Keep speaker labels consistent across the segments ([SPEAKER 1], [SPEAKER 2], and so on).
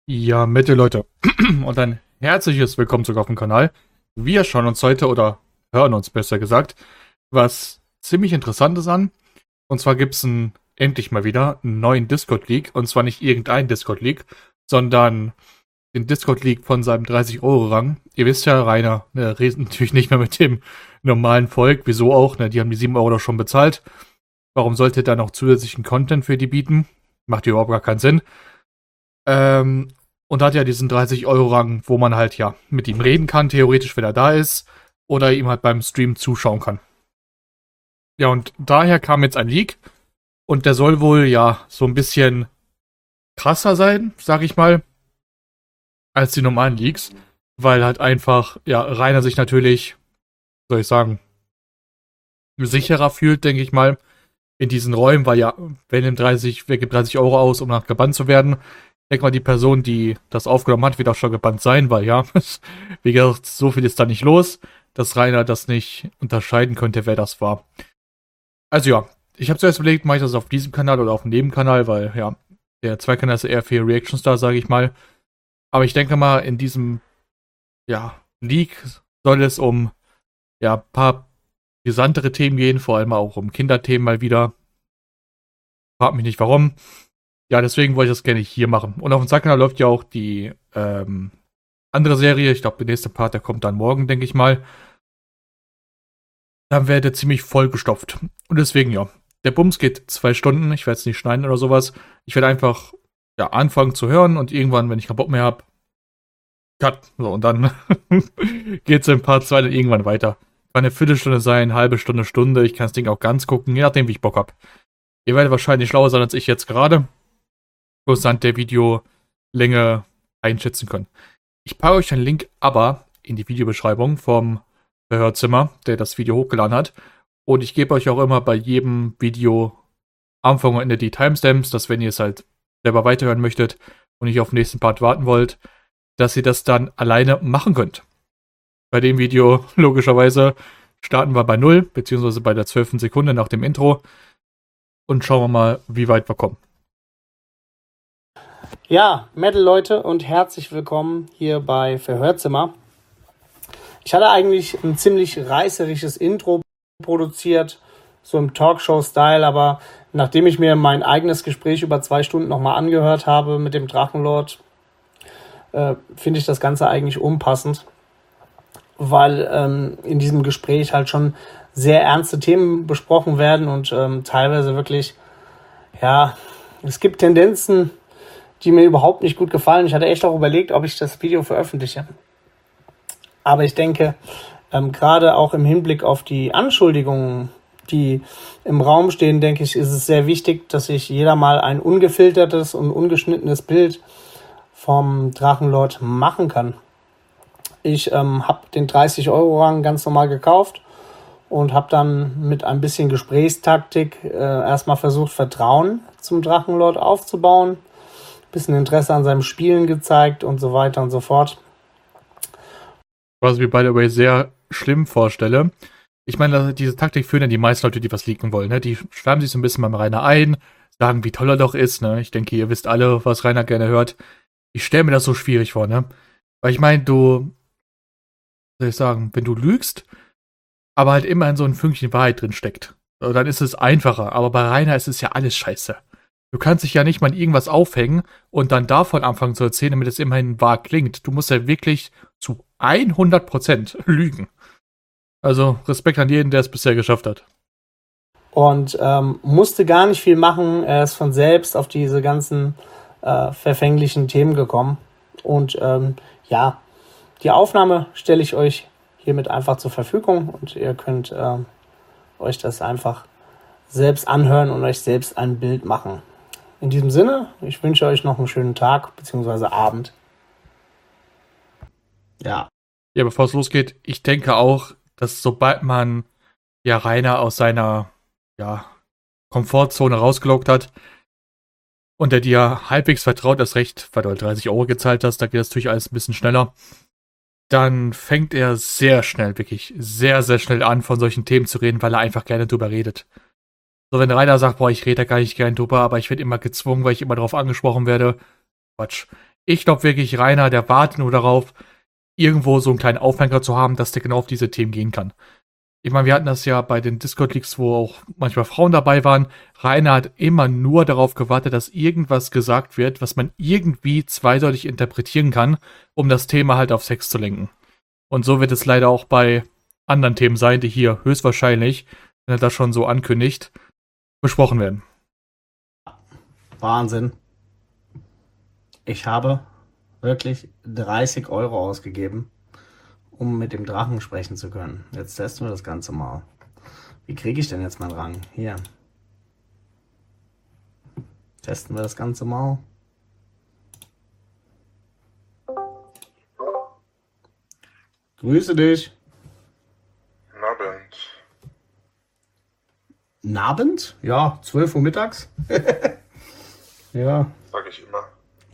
[SPEAKER 1] Ja, Mitte Leute. Und ein herzliches Willkommen zurück auf dem Kanal. Wir schauen uns heute, oder hören uns besser gesagt, was ziemlich Interessantes an. Und zwar gibt es endlich mal wieder einen neuen Discord-League. Und zwar nicht irgendein Discord-League, sondern den Discord-League von seinem 30-Euro-Rang. Ihr wisst ja, Rainer redet natürlich nicht mehr mit dem normalen Volk. Wieso auch? Ne? Die haben die 7 Euro doch schon bezahlt. Warum sollte er da noch zusätzlichen Content für die bieten? Macht überhaupt gar keinen Sinn. Und hat ja diesen 30-Euro-Rang, wo man halt ja mit ihm reden kann, theoretisch, wenn er da ist, oder ihm halt beim Stream zuschauen kann. Ja, und daher kam jetzt ein Leak und der soll wohl ja so ein bisschen krasser sein, sag ich mal, als die normalen Leaks, weil halt einfach, ja, Rainer sich natürlich, soll ich sagen, sicherer fühlt, denke ich mal, in diesen Räumen, weil ja, wer gibt 30 Euro aus, um nach gebannt zu werden? Ich denke mal, die Person, die das aufgenommen hat, wird auch schon gebannt sein, weil ja, wie gesagt, so viel ist da nicht los, dass Rainer das nicht unterscheiden könnte, wer das war. Also ja, ich habe zuerst überlegt, mache ich das auf diesem Kanal oder auf dem Nebenkanal, weil ja, der Zweikanal ist eher für Reactions da, sage ich mal. Aber ich denke mal, in diesem, ja, Leak soll es um, ja, ein paar brisantere Themen gehen, vor allem auch um Kinderthemen mal wieder. Frag mich nicht warum. Ja, deswegen wollte ich das gerne hier machen. Und auf dem Zack-Kanal läuft ja auch die andere Serie. Ich glaube, der nächste Part, der kommt dann morgen, denke ich mal. Dann wäre der ziemlich vollgestopft. Und deswegen, ja. Der Bums geht 2 Stunden. Ich werde es nicht schneiden oder sowas. Ich werde einfach ja, anfangen zu hören und irgendwann, wenn ich keinen Bock mehr habe, cut. So, und dann geht's in Part 2 dann irgendwann weiter. Kann eine Viertelstunde sein, halbe Stunde, Stunde. Ich kann das Ding auch ganz gucken, je nachdem, wie ich Bock habe. Ihr werdet wahrscheinlich schlauer sein als ich jetzt gerade. Bloß anhand der Videolänge einschätzen können. Ich packe euch einen Link aber in die Videobeschreibung vom Verhörzimmer, der das Video hochgeladen hat. Und ich gebe euch auch immer bei jedem Video Anfang und Ende die Timestamps, dass wenn ihr es halt selber weiterhören möchtet und nicht auf den nächsten Part warten wollt, dass ihr das dann alleine machen könnt. Bei dem Video, logischerweise, starten wir bei 0, beziehungsweise bei der 12. Sekunde nach dem Intro und schauen wir mal, wie weit wir kommen.
[SPEAKER 2] Ja, Metal-Leute und herzlich willkommen hier bei Verhörzimmer. Ich hatte eigentlich ein ziemlich reißerisches Intro produziert, so im Talkshow-Style, aber nachdem ich mir mein eigenes Gespräch über 2 Stunden nochmal angehört habe mit dem Drachenlord, finde ich das Ganze eigentlich unpassend, weil in diesem Gespräch halt schon sehr ernste Themen besprochen werden und teilweise wirklich, ja, es gibt Tendenzen, die mir überhaupt nicht gut gefallen. Ich hatte echt auch überlegt, ob ich das Video veröffentliche. Aber ich denke, gerade auch im Hinblick auf die Anschuldigungen, die im Raum stehen, denke ich, ist es sehr wichtig, dass sich jeder mal ein ungefiltertes und ungeschnittenes Bild vom Drachenlord machen kann. Ich habe den 30-Euro-Rang ganz normal gekauft und habe dann mit ein bisschen Gesprächstaktik erstmal versucht, Vertrauen zum Drachenlord aufzubauen. Bisschen Interesse an seinem Spielen gezeigt und so weiter und so fort.
[SPEAKER 1] Was ich mir, by the way, sehr schlimm vorstelle. Ich meine, diese Taktik führen ja die meisten Leute, die was leaken wollen. Ne? Die schwärmen sich so ein bisschen beim Rainer ein, sagen, wie toll er doch ist. Ne? Ich denke, ihr wisst alle, was Rainer gerne hört. Ich stelle mir das so schwierig vor, ne? Weil ich meine, soll ich sagen, wenn du lügst, aber halt immer in so ein Fünkchen Wahrheit drin steckt, dann ist es einfacher. Aber bei Rainer ist es ja alles scheiße. Du kannst dich ja nicht mal in irgendwas aufhängen und dann davon anfangen zu erzählen, damit es immerhin wahr klingt. Du musst ja wirklich zu 100% lügen. Also Respekt an jeden, der es bisher geschafft hat.
[SPEAKER 2] Und musste gar nicht viel machen. Er ist von selbst auf diese ganzen verfänglichen Themen gekommen. Und ja, die Aufnahme stelle ich euch hiermit einfach zur Verfügung und ihr könnt euch das einfach selbst anhören und euch selbst ein Bild machen. In diesem Sinne, ich wünsche euch noch einen schönen Tag bzw. Abend.
[SPEAKER 1] Ja. Ja, bevor es losgeht, ich denke auch, dass sobald man ja Rainer aus seiner ja, Komfortzone rausgelockt hat und er dir halbwegs vertraut, das Recht, weil du halt 30 Euro gezahlt hast, da geht das natürlich alles ein bisschen schneller, dann fängt er sehr schnell, wirklich sehr, sehr schnell an, von solchen Themen zu reden, weil er einfach gerne drüber redet. So, wenn Rainer sagt, boah, ich rede da gar nicht gern drüber, aber ich werde immer gezwungen, weil ich immer darauf angesprochen werde. Quatsch. Ich glaube wirklich, Rainer, der wartet nur darauf, irgendwo so einen kleinen Aufhänger zu haben, dass der genau auf diese Themen gehen kann. Ich meine, wir hatten das ja bei den Discord-Leaks, wo auch manchmal Frauen dabei waren. Rainer hat immer nur darauf gewartet, dass irgendwas gesagt wird, was man irgendwie zweideutig interpretieren kann, um das Thema halt auf Sex zu lenken. Und so wird es leider auch bei anderen Themen sein, die hier höchstwahrscheinlich, wenn er das schon so ankündigt, besprochen werden.
[SPEAKER 2] Wahnsinn. Ich habe wirklich 30 Euro ausgegeben, um mit dem Drachen sprechen zu können. Jetzt testen wir das Ganze mal. Wie kriege ich denn jetzt meinen Rang? Hier. Testen wir das Ganze mal. Grüße dich.
[SPEAKER 3] Abend.
[SPEAKER 2] Abend? Ja, 12 Uhr mittags. Ja.
[SPEAKER 3] Sag ich immer.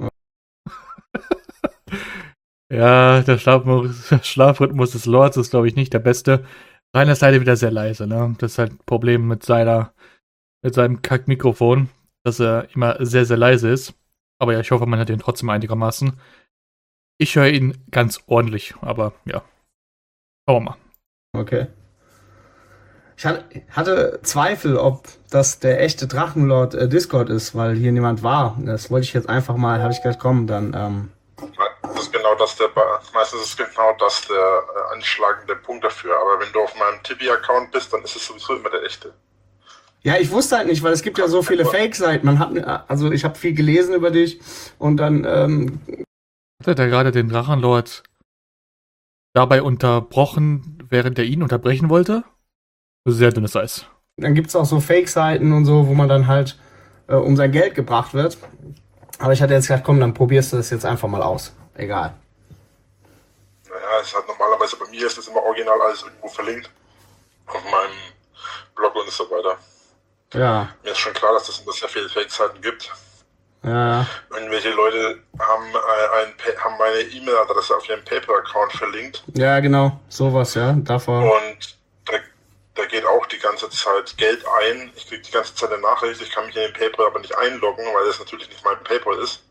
[SPEAKER 1] Ja, der Schlafrhythmus des Lords ist, glaube ich, nicht der beste. Rainer ist leider wieder sehr leise, ne? Das ist halt ein Problem mit seinem Kack-Mikrofon, dass er immer sehr, sehr leise ist. Aber ja, ich hoffe, man hört ihn trotzdem einigermaßen. Ich höre ihn ganz ordentlich, aber ja. Schauen wir mal.
[SPEAKER 2] Okay. Ich hatte Zweifel, ob das der echte Drachenlord Discord ist, weil hier niemand war. Das wollte ich jetzt einfach mal, habe ich gedacht, komm, dann.
[SPEAKER 3] Das ist genau das meistens ist genau das der anschlagende Punkt dafür. Aber wenn du auf meinem Tibi-Account bist, dann ist es sowieso immer der echte.
[SPEAKER 2] Ja, ich wusste halt nicht, weil es gibt ja so viele Fake-Seiten. Also ich habe viel gelesen über dich und dann.
[SPEAKER 1] Hat er gerade den Drachenlord dabei unterbrochen, während er ihn unterbrechen wollte? Sehr dünnes Eis.
[SPEAKER 2] Dann gibt es auch so Fake-Seiten und so, wo man dann halt um sein Geld gebracht wird. Aber ich hatte jetzt gedacht, komm, dann probierst du das jetzt einfach mal aus. Egal.
[SPEAKER 3] Naja, es hat normalerweise bei mir ist das immer original alles irgendwo verlinkt. Auf meinem Blog und so weiter.
[SPEAKER 2] Ja.
[SPEAKER 3] Mir ist schon klar, dass es immer sehr viele Fake-Seiten gibt.
[SPEAKER 2] Ja.
[SPEAKER 3] Irgendwelche Leute haben meine E-Mail-Adresse auf ihrem PayPal-Account verlinkt.
[SPEAKER 2] Ja, genau. Sowas, ja. Davor.
[SPEAKER 3] Und da geht auch die ganze Zeit Geld ein. Ich kriege die ganze Zeit eine Nachricht. Ich kann mich in den PayPal aber nicht einloggen, weil das natürlich nicht mein PayPal ist.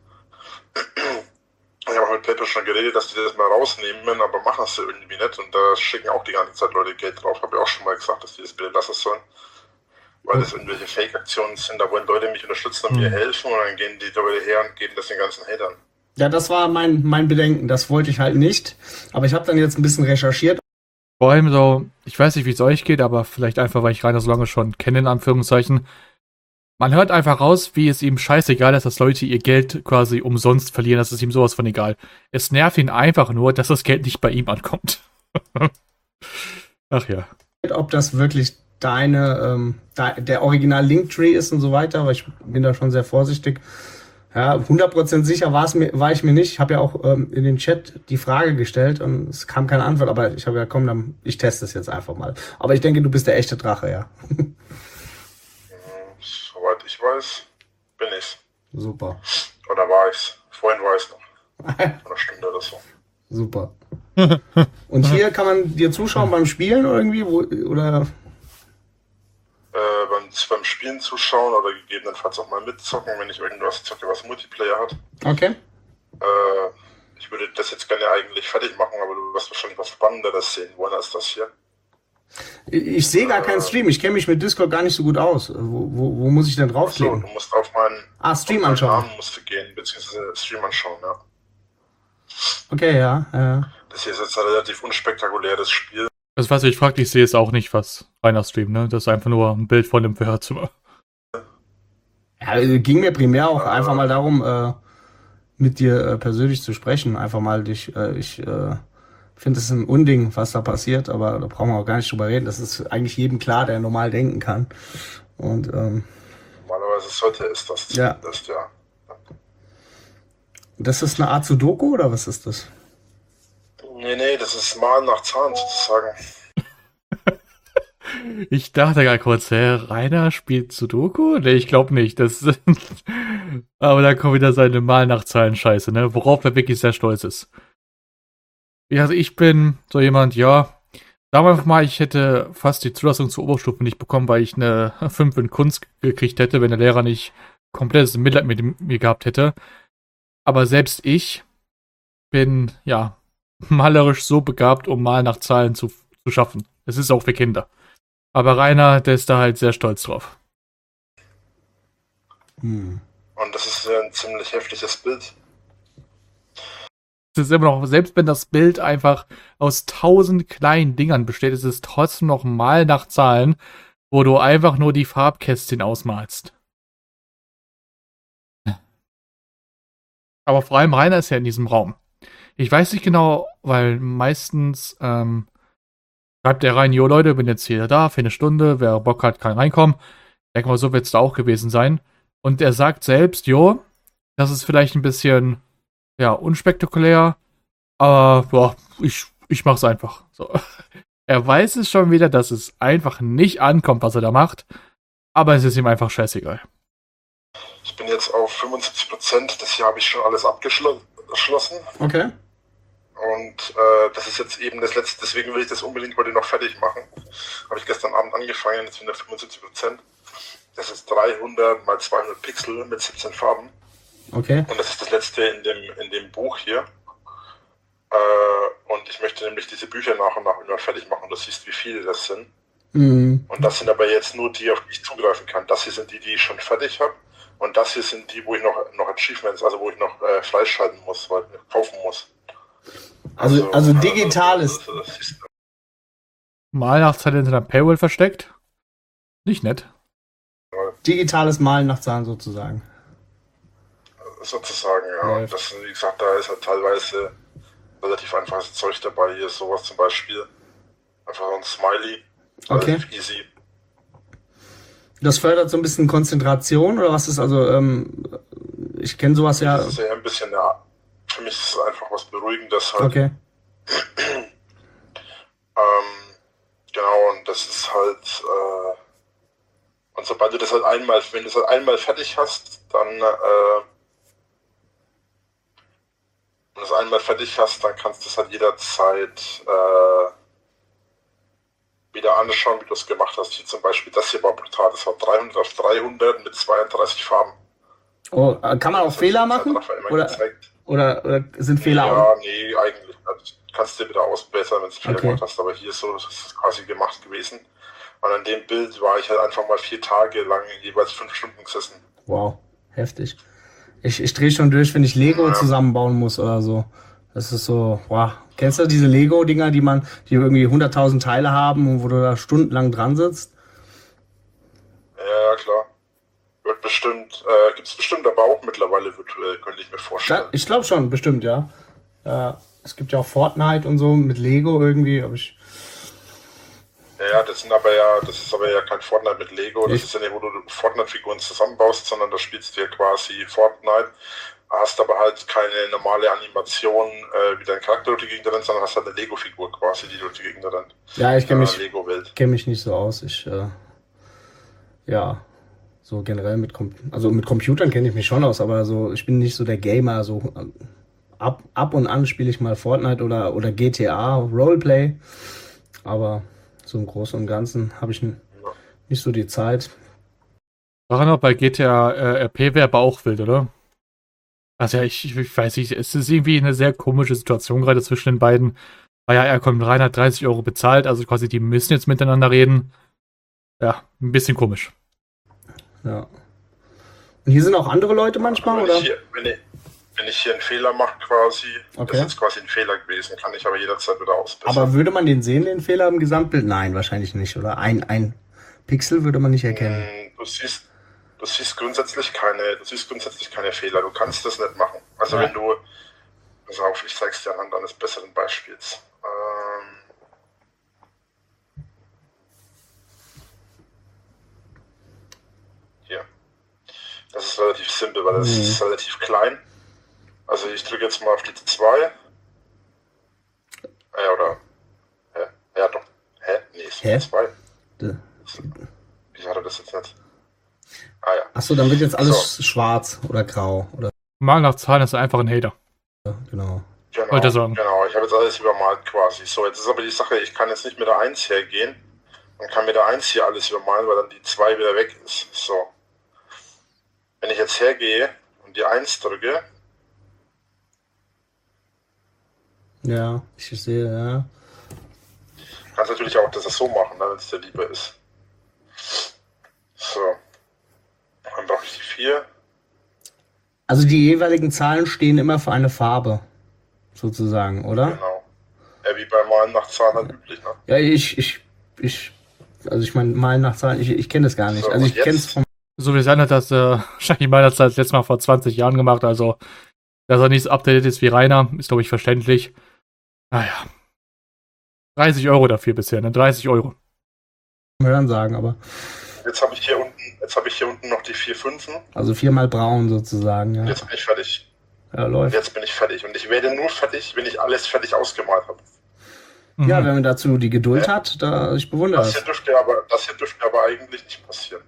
[SPEAKER 3] Ich habe auch mit PayPal schon geredet, dass die das mal rausnehmen, aber machen es irgendwie nicht. Und da schicken auch die ganze Zeit Leute Geld drauf. Habe ich auch schon mal gesagt, dass die das bitte lassen sollen. Weil das irgendwelche Fake-Aktionen sind. Da wollen Leute mich unterstützen und mir helfen. Und dann gehen die Leute her und geben das den ganzen Hatern.
[SPEAKER 2] Ja, das war mein Bedenken. Das wollte ich halt nicht. Aber ich habe dann jetzt ein bisschen recherchiert.
[SPEAKER 1] Vor allem so, ich weiß nicht, wie es euch geht, aber vielleicht einfach, weil ich Rainer so lange schon kenne, in Anführungszeichen. Man hört einfach raus, wie es ihm scheißegal ist, dass Leute ihr Geld quasi umsonst verlieren. Das ist ihm sowas von egal. Es nervt ihn einfach nur, dass das Geld nicht bei ihm ankommt. Ach ja.
[SPEAKER 2] Ob das wirklich der Original Linktree ist und so weiter, aber ich bin da schon sehr vorsichtig. Ja, 100% sicher war ich mir nicht. Ich habe ja auch in den Chat die Frage gestellt und es kam keine Antwort, aber ich habe ja, komm, dann, ich teste es jetzt einfach mal. Aber ich denke, du bist der echte Drache, ja.
[SPEAKER 3] Soweit ich weiß, bin ich's.
[SPEAKER 2] Super.
[SPEAKER 3] Oder war ich's? Vorhin war ich's noch. Eine Stunde oder so.
[SPEAKER 2] Super. Und hier kann man dir zuschauen beim Spielen irgendwie, oder?
[SPEAKER 3] Beim Spielen zuschauen oder gegebenenfalls auch mal mitzocken, wenn ich irgendwas zocke, was Multiplayer hat.
[SPEAKER 2] Okay.
[SPEAKER 3] Ich würde das jetzt gerne eigentlich fertig machen, aber du wirst wahrscheinlich was Spannenderes sehen wollen als das hier.
[SPEAKER 2] Ich sehe gar keinen Stream. Ich kenne mich mit Discord gar nicht so gut aus. Wo muss ich denn draufklicken?
[SPEAKER 3] So, du musst auf meinen
[SPEAKER 2] Stream anschauen.
[SPEAKER 3] Namen musst du gehen, beziehungsweise Stream anschauen, ja.
[SPEAKER 2] Okay, ja.
[SPEAKER 3] Das hier ist jetzt ein relativ unspektakuläres Spiel.
[SPEAKER 1] Das, was ich frage, ich sehe es auch nicht, was Rainer streamt, ne? Das ist einfach nur ein Bild von dem Verhörzimmer.
[SPEAKER 2] Ja, ging mir primär auch einfach mal darum, mit dir persönlich zu sprechen. Einfach mal ich finde es ein Unding, was da passiert, aber da brauchen wir auch gar nicht drüber reden. Das ist eigentlich jedem klar, der normal denken kann. Und
[SPEAKER 3] normalerweise sollte es das zumindest, ja.
[SPEAKER 2] Das ist eine Art Sudoku oder was ist das?
[SPEAKER 3] Nee, das ist Malen nach Zahlen sozusagen.
[SPEAKER 1] Ich dachte gar kurz, Rainer spielt Sudoku? Nee, ich glaube nicht. Aber da kommt wieder seine Mal nach Zahlen Scheiße, ne? Worauf er wirklich sehr stolz ist. Also ich bin so jemand, ja, sagen wir einfach mal, ich hätte fast die Zulassung zur Oberstufe nicht bekommen, weil ich eine 5 in Kunst gekriegt hätte, wenn der Lehrer nicht komplettes Mitleid mit mir gehabt hätte. Aber selbst ich bin, ja, malerisch so begabt, um mal nach Zahlen zu schaffen. Es ist auch für Kinder. Aber Rainer, der ist da halt sehr stolz drauf.
[SPEAKER 3] Und das ist ein ziemlich heftiges Bild.
[SPEAKER 1] Es ist immer noch, selbst wenn das Bild einfach aus 1000 kleinen Dingern besteht, ist es trotzdem noch mal nach Zahlen, wo du einfach nur die Farbkästchen ausmalst. Aber vor allem Rainer ist ja in diesem Raum. Ich weiß nicht genau, weil meistens schreibt der rein, jo Leute, bin jetzt hier da für eine Stunde, wer Bock hat, kann reinkommen. Ich denke mal, so wird es da auch gewesen sein. Und er sagt selbst, jo, das ist vielleicht ein bisschen, ja, unspektakulär, aber boah, ich mach's einfach. So. Er weiß es schon wieder, dass es einfach nicht ankommt, was er da macht, aber es ist ihm einfach scheißegal.
[SPEAKER 3] Ich bin jetzt auf 75%, das Jahr habe ich schon alles abgeschlossen.
[SPEAKER 2] Okay.
[SPEAKER 3] Und das ist jetzt eben das letzte, deswegen will ich das unbedingt heute noch fertig machen. Habe ich gestern Abend angefangen, jetzt sind wir 75%. Das ist 300 mal 200 Pixel mit 17 Farben.
[SPEAKER 2] Okay.
[SPEAKER 3] Und das ist das letzte in dem Buch hier. Und ich möchte nämlich diese Bücher nach und nach immer fertig machen. Du siehst, wie viele das sind. Und das sind aber jetzt nur die, auf die ich zugreifen kann. Das hier sind die ich schon fertig habe. Und das hier sind die, wo ich noch Achievements, also wo ich noch freischalten muss, weil ich kaufen muss.
[SPEAKER 2] Also digital ist.
[SPEAKER 1] Mal nach Zahlen in einer Paywall versteckt. Nicht nett.
[SPEAKER 2] Digitales Malen nach Zahlen sozusagen.
[SPEAKER 3] Sozusagen, ja. Das, wie gesagt, da ist halt teilweise relativ einfaches Zeug dabei. Hier ist sowas zum Beispiel. Einfach so ein Smiley. Relativ easy.
[SPEAKER 2] Das fördert so ein bisschen Konzentration oder was ist also, ich kenne sowas ja.
[SPEAKER 3] Das ist ja ein bisschen, ja, für mich ist es einfach was Beruhigendes halt.
[SPEAKER 2] Okay.
[SPEAKER 3] Genau, und das ist halt, und sobald du das halt einmal, wenn du es halt einmal fertig hast, dann, kannst du es halt jederzeit, wieder anschauen, wie du es gemacht hast. Hier zum Beispiel, das hier war brutal, das war 300 auf 300 mit 32 Farben.
[SPEAKER 2] Oh, kann man auch Fehler machen? Oder sind Fehler auch?
[SPEAKER 3] Ja, nee, eigentlich. Also, kannst du dir wieder ausbessern, wenn du Fehler gemacht hast. Aber hier ist so, das ist quasi gemacht gewesen. Und an dem Bild war ich halt einfach mal 4 Tage lang jeweils 5 Stunden gesessen.
[SPEAKER 2] Wow, heftig. Ich drehe schon durch, wenn ich Lego zusammenbauen muss oder so. Das ist so, wow. Kennst du diese Lego-Dinger, die irgendwie 100.000 Teile haben und wo du da stundenlang dran sitzt?
[SPEAKER 3] Ja, klar. Gibt's bestimmt aber auch mittlerweile virtuell, könnte ich mir vorstellen.
[SPEAKER 2] Ich glaube schon, bestimmt, ja. Es gibt ja auch Fortnite und so mit Lego irgendwie, aber
[SPEAKER 3] Ja, das ist aber ja kein Fortnite mit Lego. Das ist ja nicht, wo du Fortnite-Figuren zusammenbaust, sondern da spielst du ja quasi Fortnite. Hast aber halt keine normale Animation, wie dein Charakter durch die Gegend rennt, sondern hast halt eine Lego-Figur quasi, die durch die Gegend rennt.
[SPEAKER 2] Ja, ich kenne
[SPEAKER 3] Lego-Welt.
[SPEAKER 2] mich nicht so aus. Ja, so generell mit Computern kenne ich mich schon aus, aber so, ich bin nicht so der Gamer. So ab und an spiele ich mal Fortnite oder GTA, Roleplay. Aber so im Großen und Ganzen habe ich nicht so die Zeit.
[SPEAKER 1] War noch bei GTA RP wäre aber auch wild, oder? Also ja, ich weiß nicht, es ist irgendwie eine sehr komische Situation gerade zwischen den beiden. Weil ja, er kommt rein, hat 30 Euro bezahlt, also quasi die müssen jetzt miteinander reden. Ja, ein bisschen komisch.
[SPEAKER 2] Ja. Und hier sind auch andere Leute manchmal, oder?
[SPEAKER 3] Wenn ich hier einen Fehler mache quasi,
[SPEAKER 2] Okay.
[SPEAKER 3] Das ist jetzt quasi ein Fehler gewesen, kann ich aber jederzeit wieder ausbessern.
[SPEAKER 2] Aber würde man den sehen, den Fehler im Gesamtbild? Nein, wahrscheinlich nicht, oder? Ein Pixel würde man nicht erkennen.
[SPEAKER 3] Du siehst grundsätzlich keine Fehler. Du kannst das nicht machen. Also wenn du, pass auf, ich zeig's dir anhand eines besseren Beispiels. Hier. Das ist relativ simpel, weil das ist relativ klein. Also ich drücke jetzt mal auf die 2. Ja, doch. Nee, ist die 2. Wieso hat er das jetzt nicht? Ah ja.
[SPEAKER 2] Achso, dann wird jetzt alles schwarz oder grau, oder?
[SPEAKER 1] Mal nach Zahlen ist einfach ein Hater.
[SPEAKER 2] Genau.
[SPEAKER 1] Wollte er sagen.
[SPEAKER 3] Genau, ich habe jetzt alles übermalt quasi. So, jetzt ist aber die Sache, ich kann jetzt nicht mit der 1 hergehen. Dann kann mit der 1 hier alles übermalen, weil dann die 2 wieder weg ist. So. Wenn ich jetzt hergehe und die 1 drücke,
[SPEAKER 2] Ja, ich sehe, ja.
[SPEAKER 3] Du kannst natürlich auch das so machen, ne, wenn es dir lieber ist. So. Dann brauche ich die 4.
[SPEAKER 2] Also die jeweiligen Zahlen stehen immer für eine Farbe, sozusagen, oder?
[SPEAKER 3] Genau. Ja, wie bei Malen nach Zahlen halt üblich, ne?
[SPEAKER 2] Ja, also ich meine, Malen nach Zahlen, ich kenne das gar nicht.
[SPEAKER 3] So,
[SPEAKER 2] Also
[SPEAKER 3] und
[SPEAKER 2] ich kenne es
[SPEAKER 3] jetzt?
[SPEAKER 2] vom.
[SPEAKER 1] So wie sein hat das wahrscheinlich meiner Zeit letztes Mal vor 20 Jahren gemacht, also dass er nicht so updated ist wie Rainer, ist glaube ich verständlich. Naja. 30 € dafür bisher, ne? 30 €.
[SPEAKER 2] Hören sagen, aber.
[SPEAKER 3] Jetzt habe ich hier unten noch die 4 Fünfen.
[SPEAKER 2] Also 4-mal braun sozusagen, ja.
[SPEAKER 3] Jetzt bin ich fertig.
[SPEAKER 2] Ja, läuft.
[SPEAKER 3] Jetzt bin ich fertig. Und ich werde nur fertig, wenn ich alles fertig ausgemalt habe.
[SPEAKER 1] Mhm.
[SPEAKER 2] Ja, wenn man dazu die Geduld hat, ich bewundere
[SPEAKER 3] Das
[SPEAKER 2] es.
[SPEAKER 3] hier dürfte aber eigentlich nicht passieren.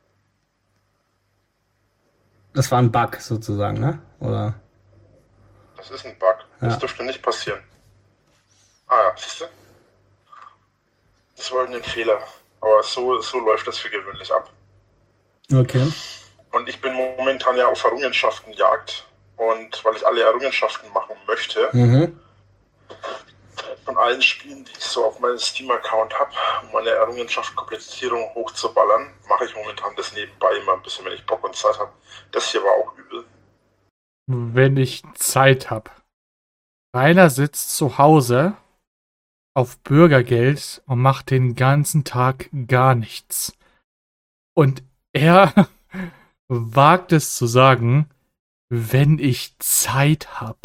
[SPEAKER 2] Das war ein Bug sozusagen, ne? Oder?
[SPEAKER 3] Das ist ein Bug.
[SPEAKER 2] Ja.
[SPEAKER 3] Das dürfte nicht passieren. Ah ja, siehst du? Das war ein Fehler. Aber so läuft das für gewöhnlich ab.
[SPEAKER 2] Okay.
[SPEAKER 3] Und ich bin momentan ja auf Errungenschaftenjagd. Und weil ich alle Errungenschaften machen möchte,
[SPEAKER 2] Mhm.
[SPEAKER 3] von allen Spielen, die ich so auf meinem Steam-Account habe, um meine Errungenschaften-Komplettierung hochzuballern, mache ich momentan das nebenbei immer ein bisschen, wenn ich Bock und Zeit habe. Das hier war auch übel.
[SPEAKER 1] Wenn ich Zeit habe. Rainer sitzt zu Hause auf Bürgergeld und macht den ganzen Tag gar nichts. Und er wagt es zu sagen, wenn ich Zeit habe.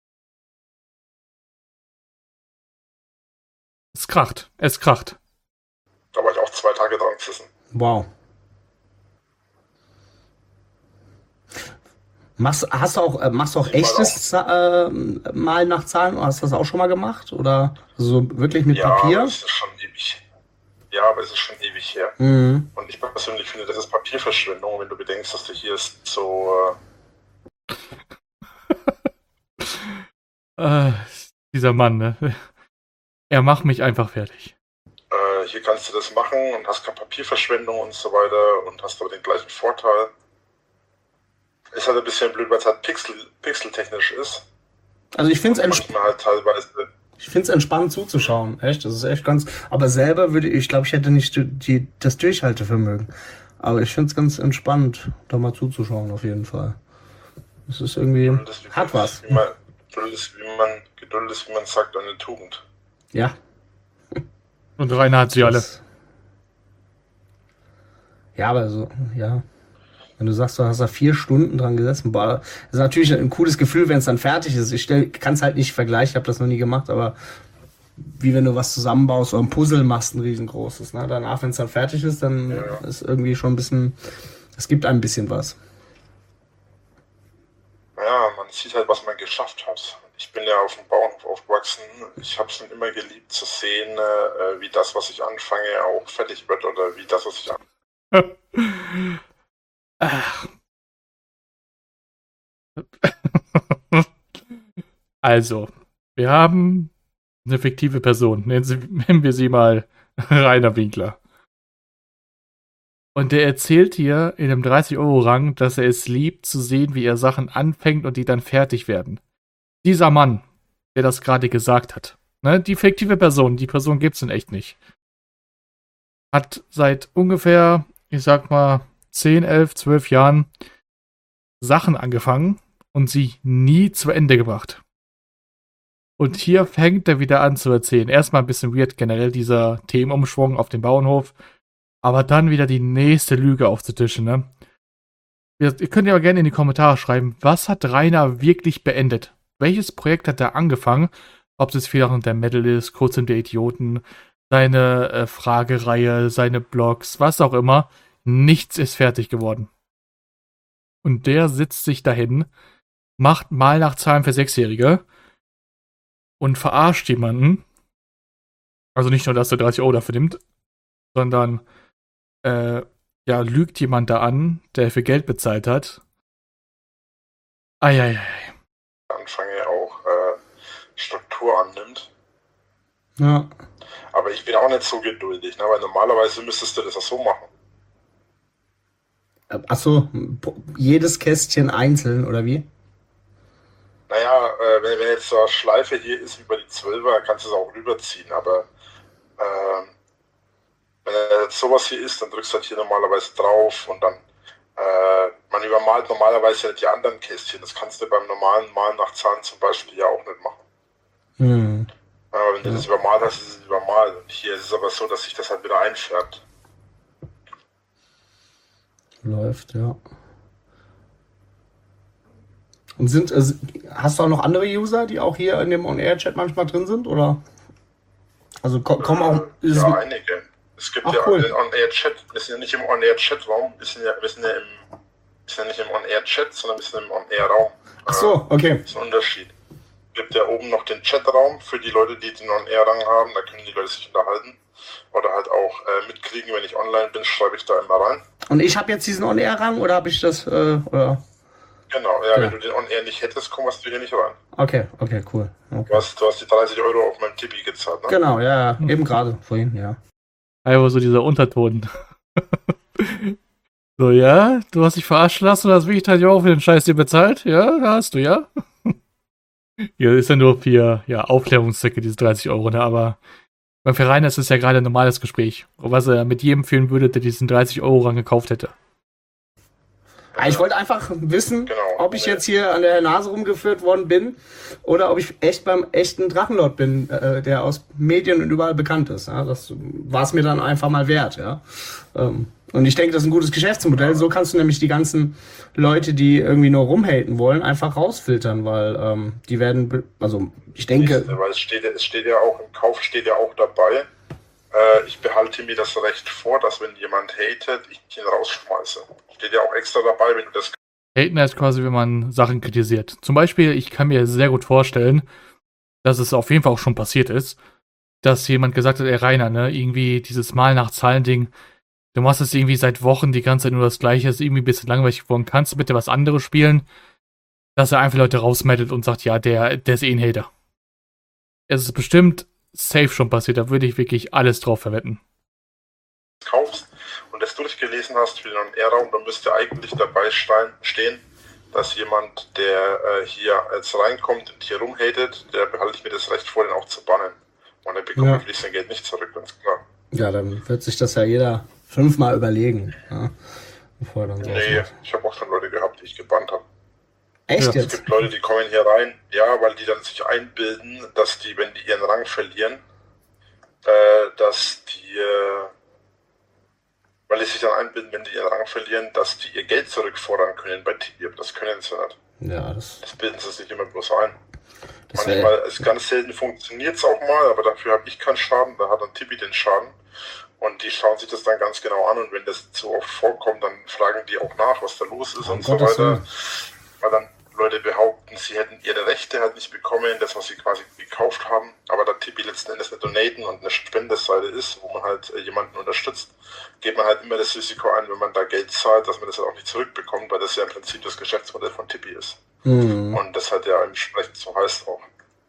[SPEAKER 1] Es kracht.
[SPEAKER 3] Da war ich auch 2 Tage dran gesessen.
[SPEAKER 2] Wow. Machst du auch echtes Malen nach Zahlen? Hast du das auch schon mal gemacht? Oder so wirklich mit Papier?
[SPEAKER 3] Aber es ist schon ewig. Ja, aber es ist schon ewig her.
[SPEAKER 2] Mhm.
[SPEAKER 3] Und ich persönlich finde, das ist Papierverschwendung, wenn du bedenkst, dass du hier so...
[SPEAKER 1] Dieser Mann, ne? Er macht mich einfach fertig.
[SPEAKER 3] Hier kannst du das machen und hast keine Papierverschwendung und so weiter und hast aber den gleichen Vorteil. Ist halt ein bisschen blöd, weil es halt pixeltechnisch ist.
[SPEAKER 2] Also ich finde es
[SPEAKER 3] Manchmal halt teilweise...
[SPEAKER 2] entspannend zuzuschauen. Echt, das ist echt ganz. Aber selber ich glaube, ich hätte nicht das Durchhaltevermögen. Aber ich finde es ganz entspannt, da mal zuzuschauen, auf jeden Fall. Es ist irgendwie. Hat was.
[SPEAKER 3] Geduld ist, wie man sagt, eine Tugend.
[SPEAKER 2] Ja.
[SPEAKER 1] Und Rainer hat sie alle.
[SPEAKER 2] Ja, aber so, ja. Wenn du sagst, du hast da 4 Stunden dran gesessen, boah, das ist natürlich ein cooles Gefühl, wenn es dann fertig ist. Ich kann es halt nicht vergleichen, ich habe das noch nie gemacht, aber wie wenn du was zusammenbaust oder ein Puzzle machst, ein riesengroßes. Ne? Danach, wenn es dann fertig ist, dann ist irgendwie schon ein bisschen, es gibt ein bisschen was.
[SPEAKER 3] Ja, man sieht halt, was man geschafft hat. Ich bin ja auf dem Bauernhof aufgewachsen. Ich habe es schon immer geliebt zu sehen, wie das, was ich anfange, auch fertig wird oder wie das, was ich anfange.
[SPEAKER 1] Also, wir haben eine fiktive Person. Nennen wir sie mal Rainer Winkler. Und der erzählt hier in einem 30-€ dass er es liebt, zu sehen, wie er Sachen anfängt und die dann fertig werden. Dieser Mann, der das gerade gesagt hat, ne, die fiktive Person, die Person gibt's in echt nicht, hat seit ungefähr, ich sag mal, 10, 11, 12 Jahren Sachen angefangen und sie nie zu Ende gebracht. Und hier fängt er wieder an zu erzählen. Erstmal ein bisschen weird generell dieser Themenumschwung auf dem Bauernhof, aber dann wieder die nächste Lüge aufzutischen, ne? Ihr könnt ja gerne in die Kommentare schreiben, was hat Rainer wirklich beendet? Welches Projekt hat er angefangen? Ob es jetzt wieder der Metal ist, Kurzum der Idioten, seine Fragereihe, seine Blogs, was auch immer. Nichts ist fertig geworden. Und der sitzt sich dahin, macht mal nach Zahlen für 6-Jährige und verarscht jemanden. Also nicht nur, dass er 30 € dafür nimmt, sondern lügt jemand da an, der für Geld bezahlt hat. Eieiei.
[SPEAKER 3] Anfange auch Struktur annimmt.
[SPEAKER 2] Ja.
[SPEAKER 3] Aber ich bin auch nicht so geduldig, ne? Weil normalerweise müsstest du das auch so machen.
[SPEAKER 2] Achso, jedes Kästchen einzeln, oder wie?
[SPEAKER 3] Naja, wenn jetzt so eine Schleife hier ist über die 12er, kannst du es auch rüberziehen, aber wenn jetzt sowas hier ist, dann drückst du halt hier normalerweise drauf und dann man übermalt normalerweise ja die anderen Kästchen. Das kannst du beim normalen Malen nach Zahlen zum Beispiel ja auch nicht machen. Aber wenn du das übermalt hast, ist es übermalt. Und hier ist es aber so, dass sich das halt wieder einfärbt.
[SPEAKER 2] Läuft, ja. Und hast du auch noch andere User, die auch hier in dem On-Air-Chat manchmal drin sind, oder? Also kommen auch...
[SPEAKER 3] Ja, einige. Es gibt
[SPEAKER 2] cool.
[SPEAKER 3] Den On-Air-Chat, wir sind ja nicht im On-Air-Chat-Raum, wir sind ja nicht im On-Air-Chat, sondern wir sind im On-Air-Raum.
[SPEAKER 2] Ach so, okay.
[SPEAKER 3] Das ist ein Unterschied. Es gibt ja oben noch den Chat-Raum für die Leute, die den On-Air-Rang haben, da können die Leute sich unterhalten. Oder halt auch mitkriegen, wenn ich online bin, schreibe ich da immer rein.
[SPEAKER 2] Und ich habe jetzt diesen On-Air-Rang, oder habe ich das, oder?
[SPEAKER 3] Genau, ja, wenn du den On-Air nicht hättest, kommst du hier nicht rein.
[SPEAKER 2] Okay, cool. Okay.
[SPEAKER 3] Du hast die 30 € auf meinem Tipi gezahlt, ne?
[SPEAKER 2] Genau, ja, eben gerade, vorhin, ja.
[SPEAKER 1] Aber so dieser Unterton. So, ja, du hast dich verarschen lassen und hast wirklich halt auch für den Scheiß dir bezahlt? Ja, da hast du, ja? Hier ist ja nur für Aufklärungszwecke, diese 30 €, ne? Aber für Rainer ist es ja gerade ein normales Gespräch. Was er mit jedem führen würde, der diesen 30 € Rang gekauft hätte.
[SPEAKER 2] Ich wollte einfach wissen, ob ich jetzt hier an der Nase rumgeführt worden bin oder ob ich echt beim echten Drachenlord bin, der aus Medien und überall bekannt ist. Ja? Das war es mir dann einfach mal wert. Ja? Und ich denke, das ist ein gutes Geschäftsmodell. So kannst du nämlich die ganzen Leute, die irgendwie nur rumhaten wollen, einfach rausfiltern, weil die werden, also ich denke...
[SPEAKER 3] Weil es steht ja auch, im Kauf steht ja auch dabei, ich behalte mir das Recht vor, dass wenn jemand hatet, ich ihn rausschmeiße. Steht ja auch extra dabei, wenn du das...
[SPEAKER 1] Haten ist quasi, wenn man Sachen kritisiert. Zum Beispiel, ich kann mir sehr gut vorstellen, dass es auf jeden Fall auch schon passiert ist, dass jemand gesagt hat, ey Rainer, ne, irgendwie dieses Mal nach Zahlen-Ding, du machst es irgendwie seit Wochen die ganze Zeit nur das Gleiche, ist irgendwie ein bisschen langweilig geworden, kannst du bitte was anderes spielen? Dass er einfach Leute rausmeldet und sagt, ja, der ist eh ein Hater. Es ist bestimmt safe schon passiert, da würde ich wirklich alles drauf verwetten.
[SPEAKER 3] Kaufst und das durchgelesen hast für den On-Air-Raum, dann müsste eigentlich dabei stehen, dass jemand, der hier jetzt reinkommt und hier rumhatet, der behalte ich mir das Recht vor, den auch zu bannen. Und dann bekomme ich sein Geld nicht zurück, ganz klar.
[SPEAKER 2] Ja, dann wird sich das ja jeder 5-mal überlegen. Ja, bevor dann
[SPEAKER 3] ich habe auch schon Leute gehabt, die ich gebannt habe.
[SPEAKER 2] Echt jetzt?
[SPEAKER 3] Es gibt Leute, die kommen hier rein, ja, weil die dann sich einbilden, dass die, wenn die ihren Rang verlieren, weil die sich dann einbilden, wenn die ihren Rang verlieren, dass die ihr Geld zurückfordern können bei Tibi, aber das können sie nicht.
[SPEAKER 2] Ja,
[SPEAKER 3] das bilden sie sich immer bloß ein. Manchmal, ganz selten funktioniert es auch mal, aber dafür habe ich keinen Schaden, da hat dann Tibi den Schaden. Und die schauen sich das dann ganz genau an und wenn das zu oft vorkommt, dann fragen die auch nach, was da los ist und so weiter. Weil dann Leute behaupten, sie hätten ihre Rechte halt nicht bekommen, das, was sie quasi gekauft haben, aber da Tibi letzten Endes eine Donaten und eine Spendeseite ist, wo man halt jemanden unterstützt, geht man halt immer das Risiko ein, wenn man da Geld zahlt, dass man das halt auch nicht zurückbekommt, weil das ja im Prinzip das Geschäftsmodell von Tibi ist. Und das halt ja entsprechend so heißt auch.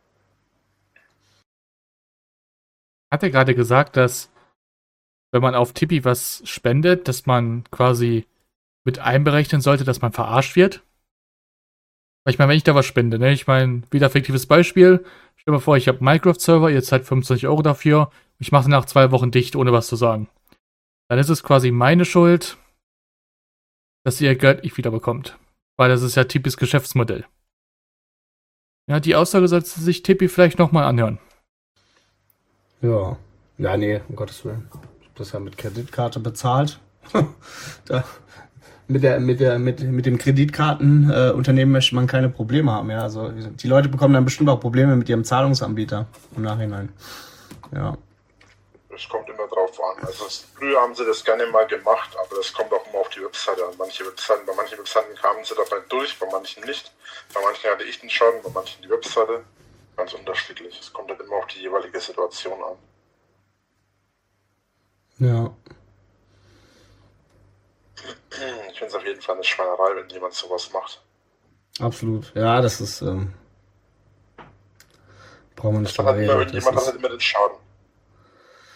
[SPEAKER 1] Hat er gerade gesagt, dass wenn man auf Tibi was spendet, dass man quasi mit einberechnen sollte, dass man verarscht wird? Ich meine, wenn ich da was spende, ne? Ich meine, wieder fiktives Beispiel. Stell dir mal vor, ich habe einen Minecraft-Server, ihr zahlt 25 € dafür. Ich mache nach 2 Wochen dicht, ohne was zu sagen. Dann ist es quasi meine Schuld, dass ihr Geld nicht wiederbekommt. Weil das ist ja Tipis Geschäftsmodell. Ja, die Aussage sollte sich Tipi vielleicht nochmal anhören.
[SPEAKER 2] Ja. Ja, nee, um Gottes Willen. Ich habe das ja mit Kreditkarte bezahlt. Mit dem Kreditkartenunternehmen möchte man keine Probleme haben. Ja, also die Leute bekommen dann bestimmt auch Probleme mit ihrem Zahlungsanbieter im Nachhinein. Ja.
[SPEAKER 3] Das kommt immer drauf an. Also früher haben sie das gerne mal gemacht, aber das kommt auch immer auf die Webseite an. Bei manchen Webseiten kamen sie dabei durch, bei manchen nicht. Bei manchen hatte ich den Schaden, bei manchen die Webseite. Ganz unterschiedlich. Es kommt halt immer auf die jeweilige Situation an.
[SPEAKER 2] Ja.
[SPEAKER 3] Ich finde es auf jeden Fall eine Schweinerei, wenn jemand sowas macht.
[SPEAKER 2] Absolut. Ja, das ist brauchen wir nicht
[SPEAKER 3] drüber reden. Irgendjemand hat halt immer den Schaden.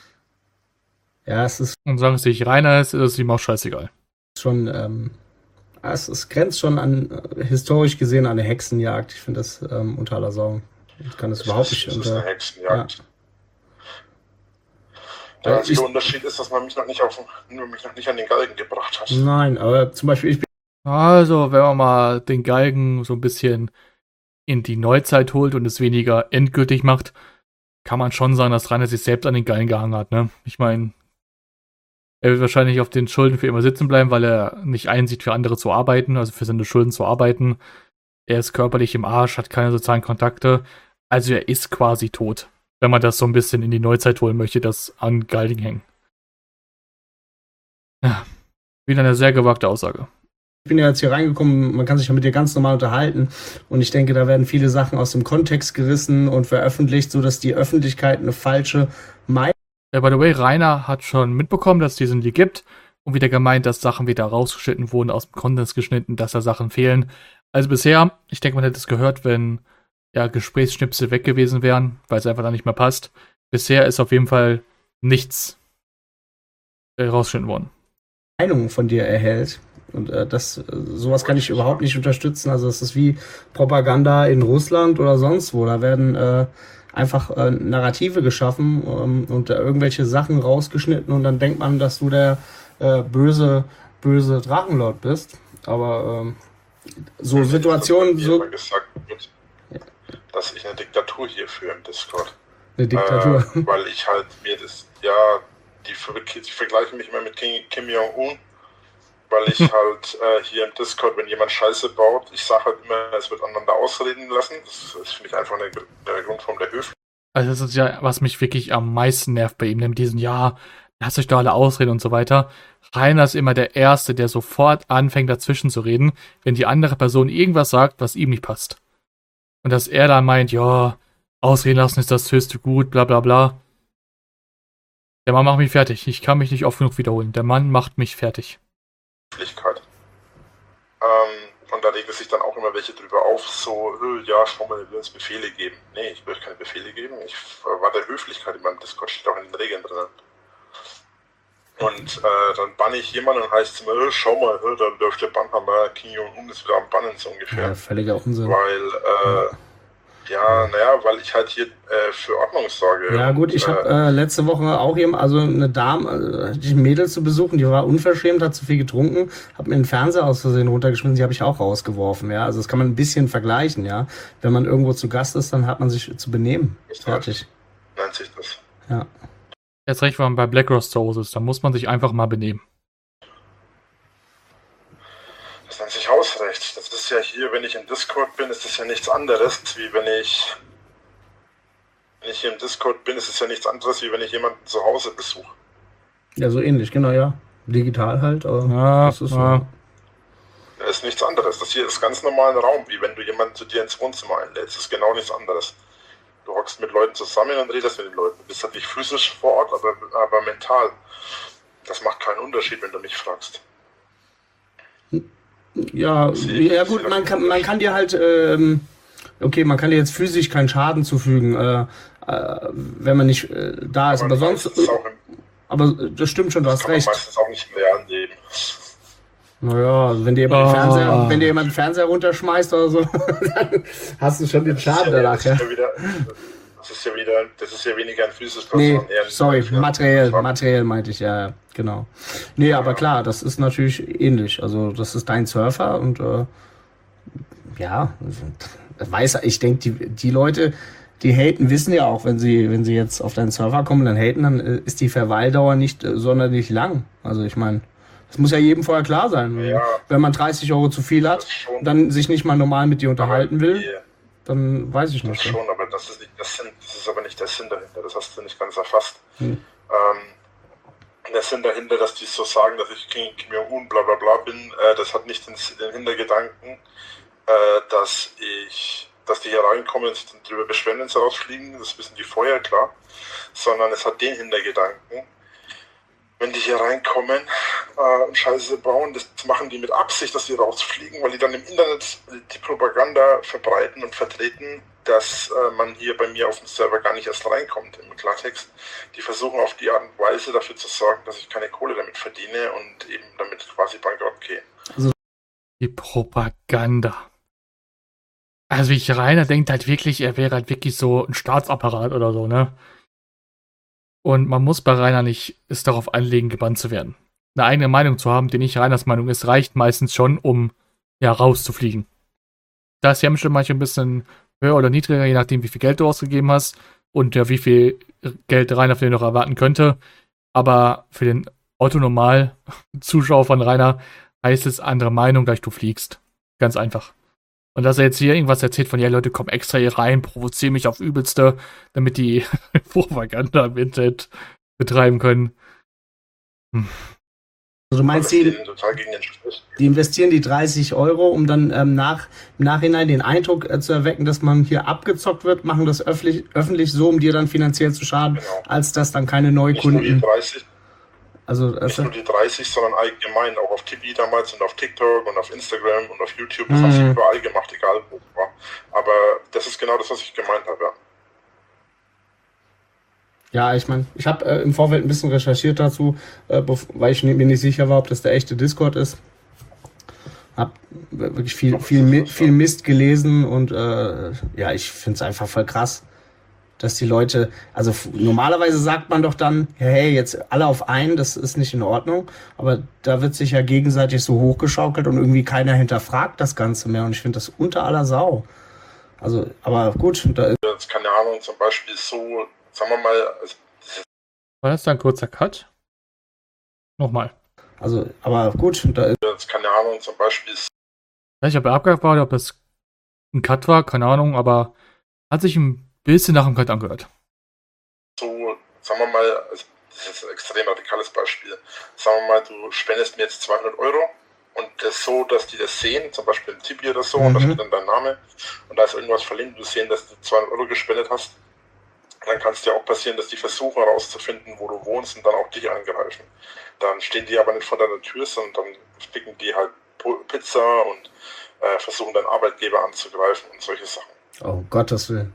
[SPEAKER 2] Ja, es ist...
[SPEAKER 1] Und solange es nicht Rainer ist es ihm auch scheißegal.
[SPEAKER 2] Schon Es grenzt schon an, historisch gesehen, an eine Hexenjagd. Ich finde das unter aller Sau. Ich kann das überhaupt nicht
[SPEAKER 3] Es ist
[SPEAKER 2] unter.
[SPEAKER 3] eine Hexenjagd.
[SPEAKER 2] Ja.
[SPEAKER 3] Der
[SPEAKER 2] Weil
[SPEAKER 3] einzige
[SPEAKER 2] ich,
[SPEAKER 3] Unterschied ist, dass man mich noch nicht an den Galgen gebracht hat.
[SPEAKER 2] nein, aber zum Beispiel, ich bin
[SPEAKER 1] Also, wenn man mal den Galgen so ein bisschen in die Neuzeit holt und es weniger endgültig macht, kann man schon sagen, dass Rainer sich selbst an den Galgen gehangen hat, ne? Ich meine, er wird wahrscheinlich auf den Schulden für immer sitzen bleiben, weil er nicht einsieht, für andere zu arbeiten, also für seine Schulden zu arbeiten. Er ist körperlich im Arsch, hat keine sozialen Kontakte. Also er ist quasi tot, wenn man das so ein bisschen in die Neuzeit holen möchte, das an Galding hängen. Ja, wieder eine sehr gewagte Aussage.
[SPEAKER 2] bin ja jetzt hier reingekommen, man kann sich ja mit dir ganz normal unterhalten und ich denke, da werden viele Sachen aus dem Kontext gerissen und veröffentlicht, sodass die Öffentlichkeit eine falsche Meinung.
[SPEAKER 1] By the way, Rainer hat schon mitbekommen, dass es diesen Leak gibt und wieder gemeint, dass Sachen wieder rausgeschnitten wurden, aus dem Kontext geschnitten, dass da Sachen fehlen. Also bisher, ich denke, man hätte es gehört, wenn ja Gesprächsschnipsel weg gewesen wären, weil es einfach da nicht mehr passt. Bisher ist auf jeden Fall nichts rausgeschnitten worden.
[SPEAKER 2] Von dir erhält. Und sowas kann ich überhaupt nicht unterstützen. Also das ist wie Propaganda in Russland oder sonst wo. Da werden einfach Narrative geschaffen und irgendwelche Sachen rausgeschnitten und dann denkt man, dass du der böse Drachenlord bist. Aber so Situationen...
[SPEAKER 3] Mir
[SPEAKER 2] so
[SPEAKER 3] immer gesagt wird, dass ich eine Diktatur hier führe im Discord.
[SPEAKER 2] Eine Diktatur.
[SPEAKER 3] Weil ich halt mir das, die vergleichen mich immer mit Kim Jong-un, weil ich halt hier im Discord, wenn jemand Scheiße baut, ich sage halt immer, es wird aneinander ausreden lassen. Das finde ich einfach eine Grundform der Höflichkeit.
[SPEAKER 1] Also das ist ja, was mich wirklich am meisten nervt bei ihm, nämlich diesen, lasst euch doch alle ausreden und so weiter. Rainer ist immer der Erste, der sofort anfängt, dazwischen zu reden, wenn die andere Person irgendwas sagt, was ihm nicht passt. Und dass er dann meint, ausreden lassen ist das höchste Gut, bla bla bla. Der Mann macht mich fertig. Ich kann mich nicht oft genug wiederholen. Der Mann macht mich fertig.
[SPEAKER 3] Und da regen sich dann auch immer welche drüber auf, so, schau mal, er will uns Befehle geben. Nee, ich will keine Befehle geben. Ich erwarte Höflichkeit in meinem Discord, steht auch in den Regeln drin. Und dann banne ich jemanden und heißt es immer, schau mal, dann läuft der Bannhammer, Kim Jong-un ist wieder am Bannen, so ungefähr.
[SPEAKER 2] Ja, völliger Unsinn.
[SPEAKER 3] Weil, weil ich halt hier für Ordnung sorge.
[SPEAKER 2] Ja gut, ich habe letzte Woche auch eine Dame, die ein Mädel zu besuchen, die war unverschämt, hat zu viel getrunken, habe mir den Fernseher aus Versehen runtergeschmissen, die habe ich auch rausgeworfen, ja. Also das kann man ein bisschen vergleichen, ja. Wenn man irgendwo zu Gast ist, dann hat man sich zu benehmen. Fertig.
[SPEAKER 3] Nennt sich das.
[SPEAKER 2] Ja.
[SPEAKER 1] Jetzt recht, wenn man bei Black Rose zu Hause ist, dann muss man sich einfach mal benehmen.
[SPEAKER 3] Das nennt sich Hausrecht. Das ist ja hier, wenn ich im Discord bin, ist das ja nichts anderes, wie wenn ich hier im Discord bin, ist es ja nichts anderes, wie wenn ich jemanden zu Hause besuche.
[SPEAKER 2] Ja, so ähnlich, genau, ja. Digital halt, aber das ist so.
[SPEAKER 3] Das ist nichts anderes. Das hier ist ganz normal ein Raum, wie wenn du jemanden zu dir ins Wohnzimmer einlädst. Das ist genau nichts anderes. Du hockst mit Leuten zusammen und redest mit den Leuten. Du bist halt nicht physisch vor Ort, aber mental. Das macht keinen Unterschied, wenn du mich fragst.
[SPEAKER 2] Ja, gut, man kann dir halt, man kann dir jetzt physisch keinen Schaden zufügen, wenn man nicht da ist. Aber sonst, aber das stimmt schon, du hast recht.
[SPEAKER 3] Meistens auch nicht im realen Leben.
[SPEAKER 2] Naja, wenn dir jemand den Fernseher runterschmeißt oder so, dann hast du schon den Schaden danach. Das ist ja weniger ein physisches Nee, sorry, materiell meinte ich, ja, genau. Nee, aber klar, das ist natürlich ähnlich. Also das ist dein Surfer und ich denke, die Leute, die haten, wissen ja auch, wenn sie jetzt auf deinen Server kommen, dann ist die Verweildauer nicht sonderlich lang. Also ich meine, das muss ja jedem vorher klar sein. Ja, wenn man 30 Euro zu viel hat, dann sich nicht mal normal mit dir unterhalten will, dann weiß ich nicht.
[SPEAKER 3] Das schon, aber das ist aber nicht der Sinn dahinter. Das hast du nicht ganz erfasst. Der Sinn dahinter, dass die so sagen, dass ich Kim Jong-un bla bla bla bin, das hat nicht den Hintergedanken, dass die hier reinkommen und sich dann drüber beschweren, wenn sie rausfliegen, das wissen die vorher, klar, sondern es hat den Hintergedanken, wenn die hier reinkommen und Scheiße bauen, das machen die mit Absicht, dass die rausfliegen, weil die dann im Internet die Propaganda verbreiten und vertreten, dass man hier bei mir auf dem Server gar nicht erst reinkommt, im Klartext. Die versuchen auf die Art und Weise dafür zu sorgen, dass ich keine Kohle damit verdiene und eben damit quasi bankrott gehe.
[SPEAKER 2] Also
[SPEAKER 1] Die Propaganda. Also ich Rainer denkt halt wirklich, er wäre halt wirklich so ein Staatsapparat oder so, ne? Und man muss bei Rainer nicht es darauf anlegen, gebannt zu werden. Eine eigene Meinung zu haben, die nicht Rainers Meinung ist, reicht meistens schon, um ja rauszufliegen. Da ist die Hemmschwelle manchmal ein bisschen höher oder niedriger, je nachdem, wie viel Geld du ausgegeben hast und ja, wie viel Geld Rainer von dir noch erwarten könnte. Aber für den Otto-Normal-Zuschauer von Rainer heißt es andere Meinung, gleich du fliegst. Ganz einfach. Und dass er jetzt hier irgendwas erzählt von, ja Leute, komm extra hier rein, provoziere mich auf Übelste, damit die Propaganda im Internet betreiben können.
[SPEAKER 2] Also du meinst, die investieren die 30 Euro, um dann im Nachhinein den Eindruck zu erwecken, dass man hier abgezockt wird, machen das öffentlich so, um dir dann finanziell zu schaden,
[SPEAKER 3] Genau.
[SPEAKER 2] als dass dann keine Neukunden...
[SPEAKER 3] Nicht nur die 30,
[SPEAKER 2] Also,
[SPEAKER 3] nicht nur die 30, sondern allgemein auch auf TV damals und auf TikTok und auf Instagram und auf YouTube. Das haben sie überall gemacht, egal wo es war. Aber das ist genau das, was ich gemeint habe, ja.
[SPEAKER 2] ja, ich meine, ich habe im Vorfeld ein bisschen recherchiert dazu, weil ich mir nicht sicher war, ob das der echte Discord ist. Hab wirklich viel Mist gelesen und ja, ich finde es einfach voll krass, dass die Leute, also normalerweise sagt man doch dann, hey, jetzt alle auf einen, das ist nicht in Ordnung, aber da wird sich ja gegenseitig so hochgeschaukelt und irgendwie keiner hinterfragt das Ganze mehr und ich finde das unter aller Sau. Also, aber gut, da
[SPEAKER 3] Jetzt, keine Ahnung, zum Beispiel so, sagen wir mal,
[SPEAKER 1] War das da ein kurzer Cut? Nochmal.
[SPEAKER 2] also, aber gut, da
[SPEAKER 3] jetzt, keine Ahnung, zum Beispiel
[SPEAKER 1] Ich weiß nicht, ob er abgehakt war oder ob das ein Cut war, keine Ahnung, aber hat sich ein bisschen nach dem Cut angehört.
[SPEAKER 3] so, sagen wir mal, also das ist ein extrem radikales Beispiel. Sagen wir mal, du spendest mir jetzt 200 Euro und das so, dass die das sehen, zum Beispiel im Tipi oder so, und da steht dann dein Name und da ist irgendwas verlinkt, du sehen, dass du 200 Euro gespendet hast. Dann kann es dir auch passieren, dass die versuchen herauszufinden, wo du wohnst und dann auch dich angreifen. Dann stehen die aber nicht vor deiner Tür, sondern dann picken die halt Pizza und versuchen deinen Arbeitgeber anzugreifen und solche Sachen.
[SPEAKER 2] oh Gottes Willen.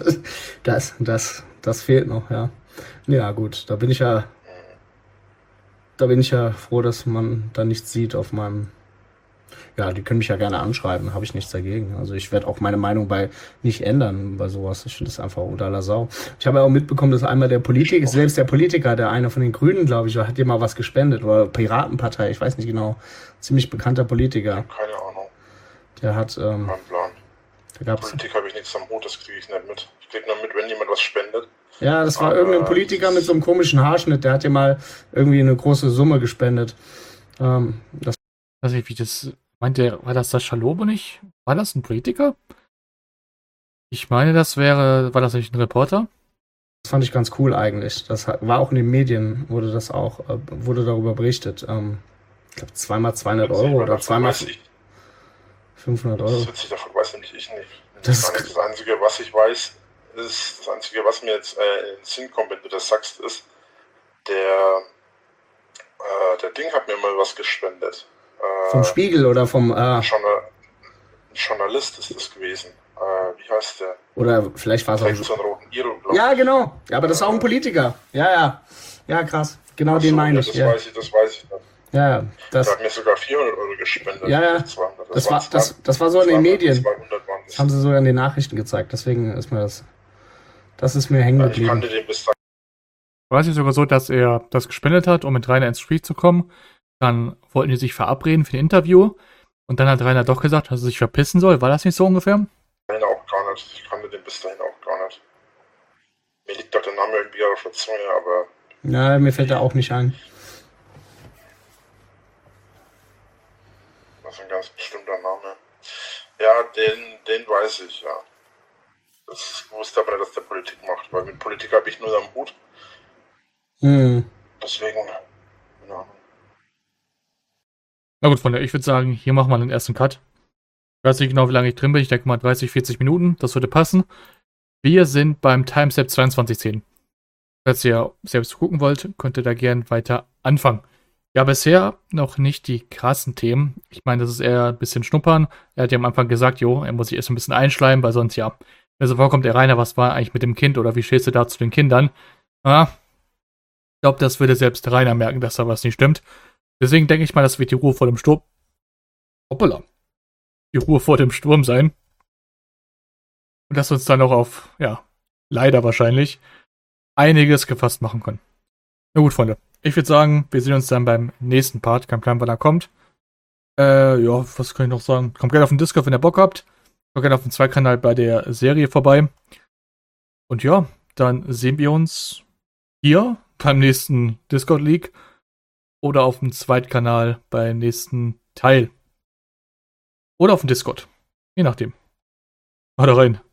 [SPEAKER 2] Das fehlt noch, ja. Ja, gut, da bin ich ja froh, dass man da nichts sieht auf meinem. Ja, die können mich ja gerne anschreiben, habe ich nichts dagegen. Also ich werde auch meine Meinung nicht ändern bei sowas. Ich finde das einfach unter aller Sau. Ich habe ja auch mitbekommen, dass einmal der Politiker, der eine von den Grünen, glaube ich, hat dir mal was gespendet oder Piratenpartei, ich weiß nicht genau, ziemlich bekannter Politiker.
[SPEAKER 3] Keine Ahnung,
[SPEAKER 2] Der hat,
[SPEAKER 3] kein Plan.
[SPEAKER 2] da gab's,
[SPEAKER 3] Politik habe ich nichts am Hut, das kriege ich nicht mit. Ich kriege nur mit, wenn jemand was spendet.
[SPEAKER 2] ja, das war irgendein Politiker mit so einem komischen Haarschnitt, der hat dir mal irgendwie eine große Summe gespendet. Das
[SPEAKER 1] Ich weiß nicht, wie das. Meint der, war das Sascha Lobo nicht? War das ein Politiker? Ich meine, war das nicht ein Reporter?
[SPEAKER 2] fand ich ganz cool eigentlich. Das war auch in den Medien, wurde darüber berichtet. Ich glaube zweimal 200 Euro oder zweimal 500
[SPEAKER 3] Das
[SPEAKER 2] Euro.
[SPEAKER 3] ist witzig, davon weiß nämlich ich nicht.
[SPEAKER 2] Das
[SPEAKER 3] Das Einzige, was ich weiß, ist, das Einzige, was mir jetzt in den Sinn kommt, wenn du das sagst, ist, der Ding hat mir mal was gespendet.
[SPEAKER 2] Vom Spiegel oder vom,
[SPEAKER 3] Ein Journalist ist das gewesen. Wie heißt der?
[SPEAKER 2] oder vielleicht war es
[SPEAKER 3] Trägt
[SPEAKER 2] auch.
[SPEAKER 3] so einen roten Iro, glaub
[SPEAKER 2] Ja,
[SPEAKER 3] ich.
[SPEAKER 2] genau. Ja, aber das ist auch ein Politiker. Ja. Ja, krass. Genau den
[SPEAKER 3] So,
[SPEAKER 2] meine
[SPEAKER 3] ja,
[SPEAKER 2] ich.
[SPEAKER 3] das
[SPEAKER 2] Ja,
[SPEAKER 3] weiß ich nicht.
[SPEAKER 2] ja,
[SPEAKER 3] Der
[SPEAKER 2] das,
[SPEAKER 3] hat mir sogar 400 Euro gespendet.
[SPEAKER 2] Ja.
[SPEAKER 3] nicht 200.
[SPEAKER 2] das war so in den Medien.
[SPEAKER 3] 200 waren
[SPEAKER 2] Das haben sie sogar in den Nachrichten gezeigt. Deswegen ist mir das ist mir hängen
[SPEAKER 3] Ich
[SPEAKER 2] geblieben.
[SPEAKER 3] kannte den bis dahin.
[SPEAKER 1] War es nicht sogar so, dass er das gespendet hat, um mit Rainer ins Gespräch zu kommen? Dann wollten die sich verabreden für ein Interview. Und dann hat Rainer doch gesagt, dass er sich verpissen soll. War das nicht so ungefähr?
[SPEAKER 3] Auch gar nicht. Ich kannte den bis dahin auch gar nicht. Mir liegt doch der Name irgendwie auf der Zunge, aber
[SPEAKER 2] Ja, mir fällt er auch nicht ein.
[SPEAKER 3] das ist ein ganz bestimmter Name. Ja, den weiß ich, ja. Ich wusste aber nicht, dass der Politik macht, weil mit Politik habe ich nur am Hut. Deswegen, keine Ahnung.
[SPEAKER 1] Na gut, Freunde, ich würde sagen, hier machen wir den ersten Cut. Ich weiß nicht genau, wie lange ich drin bin. Ich denke mal 30, 40 Minuten. Das würde passen. Wir sind beim Timestep 2210. Falls ihr selbst gucken wollt, könnt ihr da gern weiter anfangen. Ja, bisher noch nicht die krassen Themen. Ich meine, das ist eher ein bisschen schnuppern. Er hat ja am Anfang gesagt, er muss sich erst ein bisschen einschleimen, weil sonst wenn so vorkommt, der Rainer, was war eigentlich mit dem Kind oder wie stehst du da zu den Kindern? Ich glaube, das würde selbst Rainer merken, dass da was nicht stimmt. Deswegen denke ich mal, das wird die Ruhe vor dem Sturm. Hoppala. die Ruhe vor dem Sturm sein. Und dass wir uns dann auch auf, ja, leider wahrscheinlich, einiges gefasst machen können. Na gut, Freunde. Ich würde sagen, wir sehen uns dann beim nächsten Part. Kein Plan, wann er kommt. Ja, was kann ich noch sagen? Kommt gerne auf den Discord, wenn ihr Bock habt. Kommt gerne auf den Zweitkanal bei der Serie vorbei. Und ja, dann sehen wir uns hier beim nächsten Discord League oder auf dem Zweitkanal beim nächsten Teil. Oder auf dem Discord. Je nachdem. Haut rein.